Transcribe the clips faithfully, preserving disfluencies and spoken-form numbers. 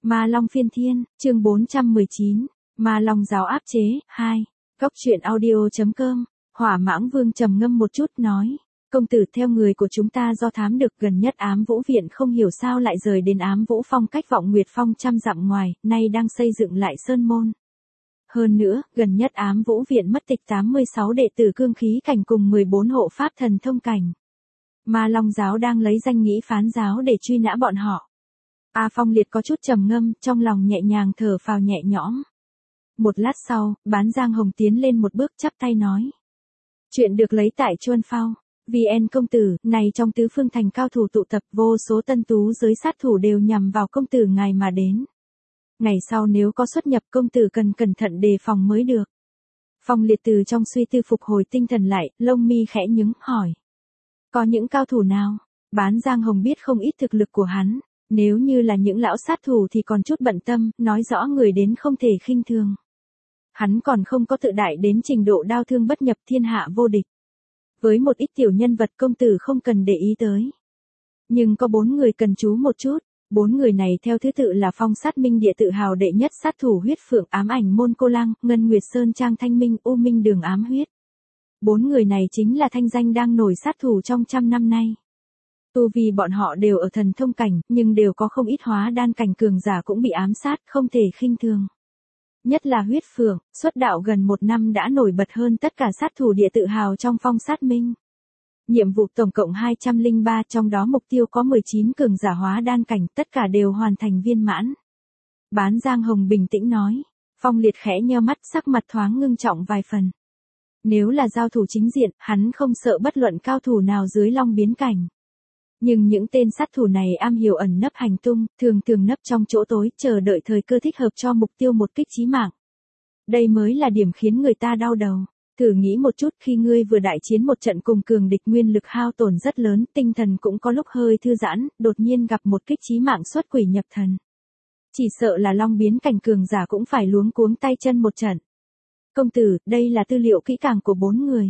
Ma Long phiên thiên, chương bốn trăm mười chín, Ma Long giáo áp chế, hai. Góc truyện audio.com, Hỏa Mãng Vương trầm ngâm một chút nói. Công tử, theo người của chúng ta do thám được gần nhất Ám Vũ Viện không hiểu sao lại rời đến Ám Vũ Phong cách Vọng Nguyệt Phong trăm dặm ngoài, nay đang xây dựng lại sơn môn. Hơn nữa, gần nhất Ám Vũ Viện mất tịch tám mươi sáu đệ tử cương khí cảnh cùng mười bốn hộ pháp thần thông cảnh. Ma Long giáo đang lấy danh nghĩ phán giáo để truy nã bọn họ. A Phong Liệt có chút trầm ngâm, trong lòng nhẹ nhàng thở phào nhẹ nhõm. Một lát sau, Bán Giang Hồng tiến lên một bước chắp tay nói. Chuyện được lấy tại Chuân Phao. vê en công tử, này trong tứ phương thành cao thủ tụ tập, vô số tân tú giới sát thủ đều nhằm vào công tử ngài mà đến. Ngày sau nếu có xuất nhập, công tử cần cẩn thận đề phòng mới được. Phong Liệt từ trong suy tư phục hồi tinh thần lại, lông mi khẽ nhướng, hỏi. Có những cao thủ nào? Bán Giang Hồng biết không ít thực lực của hắn. Nếu như là những lão sát thủ thì còn chút bận tâm, nói rõ người đến không thể khinh thường. Hắn còn không có tự đại đến trình độ đao thương bất nhập thiên hạ vô địch. Với một ít tiểu nhân vật công tử không cần để ý tới. Nhưng có bốn người cần chú một chút. Bốn người này theo thứ tự là Phong Sát Minh Địa tự hào đệ nhất sát thủ Huyết Phượng Ám Ảnh Môn Cô Lang, Ngân Nguyệt Sơn Trang Thanh Minh, U Minh Đường Ám Huyết. Bốn người này chính là thanh danh đang nổi sát thủ trong trăm năm nay. Tu vì bọn họ đều ở thần thông cảnh, nhưng đều có không ít hóa đan cảnh cường giả cũng bị ám sát, không thể khinh thường. Nhất là Huyết Phượng, xuất đạo gần một năm đã nổi bật hơn tất cả sát thủ địa tự hào trong Phong Sát Minh. Nhiệm vụ tổng cộng hai trăm lẻ ba, trong đó mục tiêu có mười chín cường giả hóa đan cảnh, tất cả đều hoàn thành viên mãn. Bán Giang Hồng bình tĩnh nói. Phong Liệt khẽ nheo mắt, sắc mặt thoáng ngưng trọng vài phần. Nếu là giao thủ chính diện, hắn không sợ bất luận cao thủ nào dưới Long biến cảnh. Nhưng những tên sát thủ này am hiểu ẩn nấp hành tung, thường thường nấp trong chỗ tối, chờ đợi thời cơ thích hợp cho mục tiêu một kích chí mạng. Đây mới là điểm khiến người ta đau đầu. Thử nghĩ một chút, khi ngươi vừa đại chiến một trận cùng cường địch, nguyên lực hao tổn rất lớn, tinh thần cũng có lúc hơi thư giãn, đột nhiên gặp một kích chí mạng xuất quỷ nhập thần. Chỉ sợ là Long biến cảnh cường giả cũng phải luống cuống tay chân một trận. Công tử, đây là tư liệu kỹ càng của bốn người.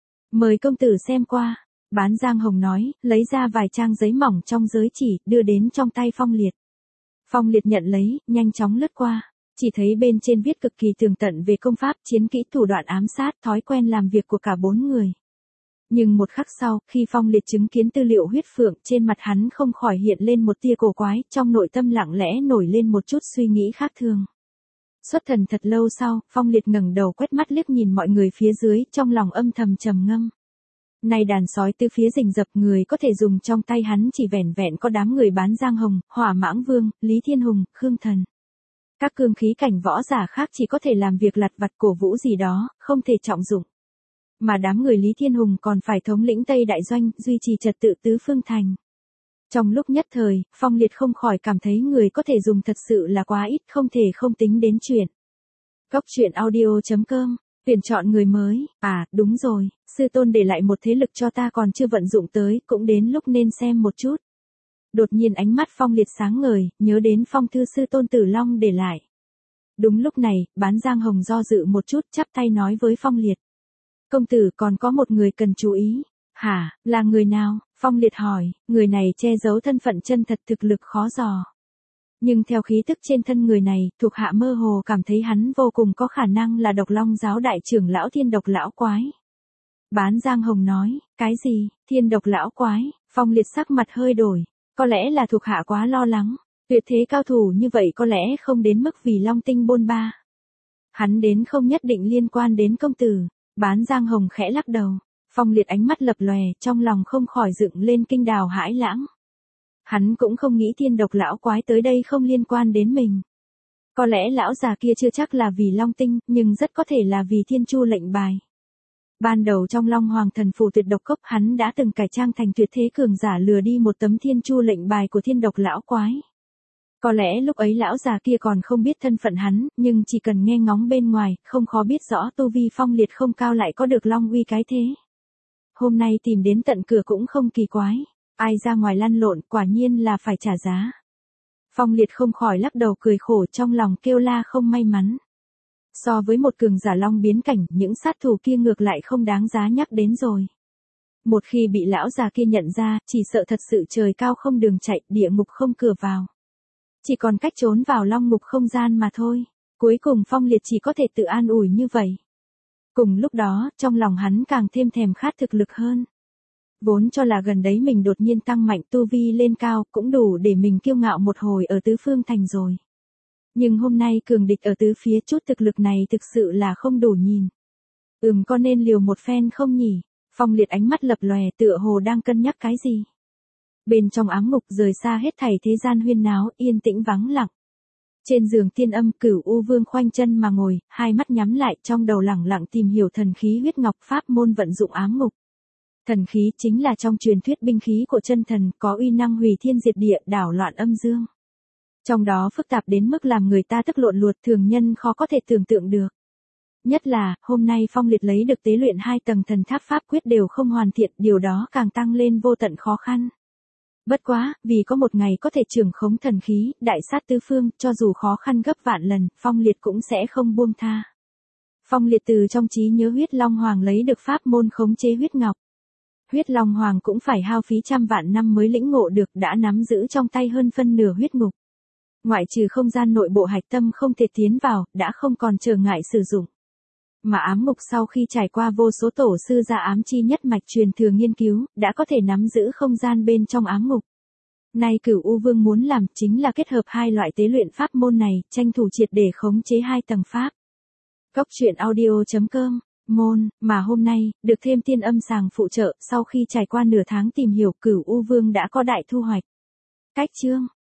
Mời công tử xem qua. Bán Giang Hồng nói, lấy ra vài trang giấy mỏng trong giới chỉ, đưa đến trong tay Phong Liệt. Phong Liệt nhận lấy, nhanh chóng lướt qua. Chỉ thấy bên trên viết cực kỳ tường tận về công pháp, chiến kỹ, thủ đoạn ám sát, thói quen làm việc của cả bốn người. Nhưng một khắc sau, khi Phong Liệt chứng kiến tư liệu Huyết Phượng, trên mặt hắn không khỏi hiện lên một tia cổ quái, trong nội tâm lặng lẽ nổi lên một chút suy nghĩ khác thường. Xuất thần thật lâu sau, Phong Liệt ngẩng đầu quét mắt liếc nhìn mọi người phía dưới, trong lòng âm thầm trầm ngâm. Này đàn sói từ phía rình rập, người có thể dùng trong tay hắn chỉ vẻn vẹn có đám người Bán Giang Hồng, Hỏa Mãng Vương, Lý Thiên Hùng, Khương Thần. Các cương khí cảnh võ giả khác chỉ có thể làm việc lặt vặt cổ vũ gì đó, không thể trọng dụng. Mà đám người Lý Thiên Hùng còn phải thống lĩnh Tây Đại Doanh, duy trì trật tự tứ phương thành. Trong lúc nhất thời, Phong Liệt không khỏi cảm thấy người có thể dùng thật sự là quá ít, không thể không tính đến chuyện. Góc truyện audio.com, tuyển chọn người mới. À, đúng rồi, sư tôn để lại một thế lực cho ta còn chưa vận dụng tới, cũng đến lúc nên xem một chút. Đột nhiên ánh mắt Phong Liệt sáng ngời, nhớ đến phong thư sư tôn Tử Long để lại. Đúng lúc này, Bán Giang Hồng do dự một chút, chắp tay nói với Phong Liệt. Công tử, còn có một người cần chú ý. Hả, là người nào? Phong Liệt hỏi. Người này che giấu thân phận chân thật, thực lực khó dò. Nhưng theo khí tức trên thân người này, thuộc hạ mơ hồ cảm thấy hắn vô cùng có khả năng là Độc Long giáo đại trưởng lão Thiên Độc lão quái. Bán Giang Hồng nói. Cái gì? Thiên Độc lão quái? Phong Liệt sắc mặt hơi đổi. Có lẽ là thuộc hạ quá lo lắng. Tuyệt thế cao thủ như vậy có lẽ không đến mức vì Long tinh bôn ba. Hắn đến không nhất định liên quan đến công tử. Bán Giang Hồng khẽ lắc đầu. Phong Liệt ánh mắt lập lòe, trong lòng không khỏi dựng lên kinh đào hãi lãng. Hắn cũng không nghĩ Thiên Độc lão quái tới đây không liên quan đến mình. Có lẽ lão già kia chưa chắc là vì Long tinh, nhưng rất có thể là vì Thiên Chu lệnh bài. Ban đầu trong Long Hoàng Thần Phù Tuyệt Độc Cốc, hắn đã từng cải trang thành tuyệt thế cường giả lừa đi một tấm Thiên Chu lệnh bài của Thiên Độc lão quái. Có lẽ lúc ấy lão già kia còn không biết thân phận hắn, nhưng chỉ cần nghe ngóng bên ngoài, không khó biết rõ tu vi Phong Liệt không cao lại có được Long uy cái thế. Hôm nay tìm đến tận cửa cũng không kỳ quái. Ai ra ngoài lăn lộn, quả nhiên là phải trả giá. Phong Liệt không khỏi lắc đầu cười khổ, trong lòng kêu la không may mắn. So với một cường giả Long biến cảnh, những sát thủ kia ngược lại không đáng giá nhắc đến rồi. Một khi bị lão già kia nhận ra, chỉ sợ thật sự trời cao không đường chạy, địa ngục không cửa vào. Chỉ còn cách trốn vào long ngục không gian mà thôi. Cuối cùng Phong Liệt chỉ có thể tự an ủi như vậy. Cùng lúc đó, trong lòng hắn càng thêm thèm khát thực lực hơn. Vốn cho là gần đấy mình đột nhiên tăng mạnh tu vi lên cao, cũng đủ để mình kiêu ngạo một hồi ở tứ phương thành rồi. Nhưng hôm nay cường địch ở tứ phía, chút thực lực này thực sự là không đủ nhìn. Ừm, có nên liều một phen không nhỉ? Phong Liệt ánh mắt lập lòe, tựa hồ đang cân nhắc cái gì. Bên trong ám ngục rời xa hết thảy thế gian huyên náo, yên tĩnh vắng lặng. Trên giường tiên âm, Cửu U Vương khoanh chân mà ngồi, hai mắt nhắm lại, trong đầu lẳng lặng tìm hiểu thần khí huyết ngọc pháp môn vận dụng ám ngục. Thần khí chính là trong truyền thuyết binh khí của chân thần, có uy năng hủy thiên diệt địa, đảo loạn âm dương. Trong đó phức tạp đến mức làm người ta tức lộn luột, thường nhân khó có thể tưởng tượng được. Nhất là, hôm nay Phong Liệt lấy được tế luyện hai tầng thần tháp pháp quyết đều không hoàn thiện, điều đó càng tăng lên vô tận khó khăn. Bất quá, vì có một ngày có thể trưởng khống thần khí, đại sát tứ phương, cho dù khó khăn gấp vạn lần, Phong Liệt cũng sẽ không buông tha. Phong Liệt từ trong trí nhớ huyết long hoàng lấy được pháp môn khống chế huyết ngọc. Huyết long hoàng cũng phải hao phí trăm vạn năm mới lĩnh ngộ được, đã nắm giữ trong tay hơn phân nửa huyết ngục. Ngoại trừ không gian nội bộ hạch tâm không thể tiến vào, đã không còn trở ngại sử dụng. Mà ám ngục sau khi trải qua vô số tổ sư gia ám chi nhất mạch truyền thừa nghiên cứu, đã có thể nắm giữ không gian bên trong ám ngục. Nay Cửu U Vương muốn làm chính là kết hợp hai loại tế luyện pháp môn này, tranh thủ triệt để khống chế hai tầng pháp. Cốc truyện audio chấm com, môn, mà hôm nay, được thêm tiên âm sàng phụ trợ, sau khi trải qua nửa tháng tìm hiểu, Cửu U Vương đã có đại thu hoạch. Cách chương